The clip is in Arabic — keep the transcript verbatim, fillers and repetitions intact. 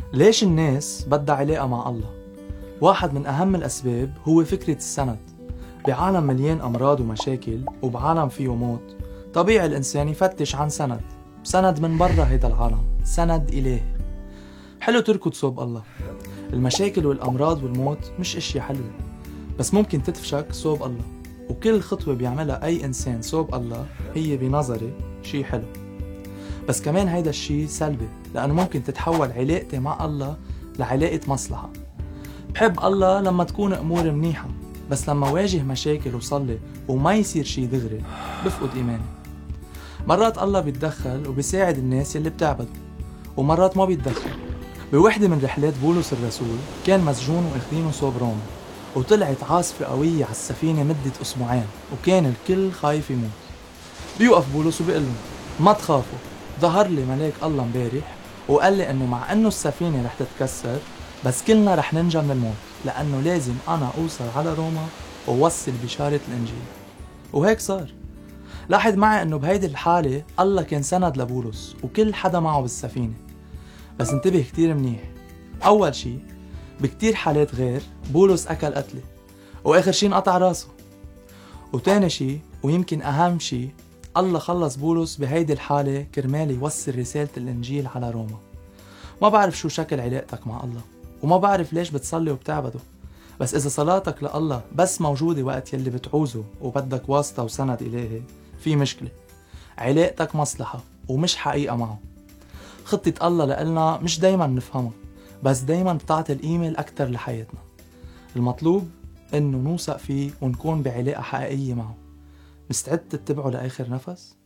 ليش الناس بدها علاقة مع الله؟ واحد من أهم الأسباب هو فكرة السند. بعالم مليان أمراض ومشاكل وبعالم فيه موت، طبيعي الإنسان يفتش عن سند، سند من برا هيدا العالم، سند إلهي. حلو تركض صوب الله. المشاكل والأمراض والموت مش اشياء حلوة، بس ممكن تدفشك صوب الله، وكل خطوة بيعملها أي إنسان صوب الله هي بنظري شي حلو. بس كمان هيدا الشي سلبي، لأنه ممكن تتحول علاقتي مع الله لعلاقة مصلحة. بحب الله لما تكون أمور منيحة، بس لما واجه مشاكل وصلي وما يصير شي دغري بفقد إيماني. مرات الله بيتدخل وبيساعد الناس يلي بتعبده، ومرات ما بيتدخل. بوحدة من رحلات بولس الرسول كان مسجون واخدينه صوب روما، وطلعت عاصفة قوية على السفينة مدة أسبوعين، وكان الكل خايف يموت. بيوقف بولس وبيقول لهم ما تخافوا، ظهر لي ملاك الله مبارح وقال لي انه مع انه السفينة رح تتكسر، بس كلنا رح ننجى من الموت، لانه لازم انا اوصل على روما ووصل بشارة الانجيل. وهيك صار. لاحظ معي انه بهيدي الحالة الله كان سند لبولس وكل حدا معه بالسفينة. بس انتبه كتير منيح، اول شي بكتير حالات غير بولس اكل قتلة، واخر شي انقطع راسه. وتاني شي ويمكن اهم شي، الله خلص بولس بهيدي الحالة كرمال يوصل رسالة الإنجيل على روما. ما بعرف شو شكل علاقتك مع الله، وما بعرف ليش بتصلي وبتعبده، بس إذا صلاتك لله بس موجودة وقت يلي بتعوزه وبدك واسطة وسند إلهي، في مشكلة. علاقتك مصلحة ومش حقيقة معه. خطة الله لإلنا مش دايما نفهمها، بس دايما بتعطي القيمة الأكتر لحياتنا. المطلوب إنه نوثق فيه ونكون بعلاقة حقيقية معه. مستعد تتبعه لآخر نفس؟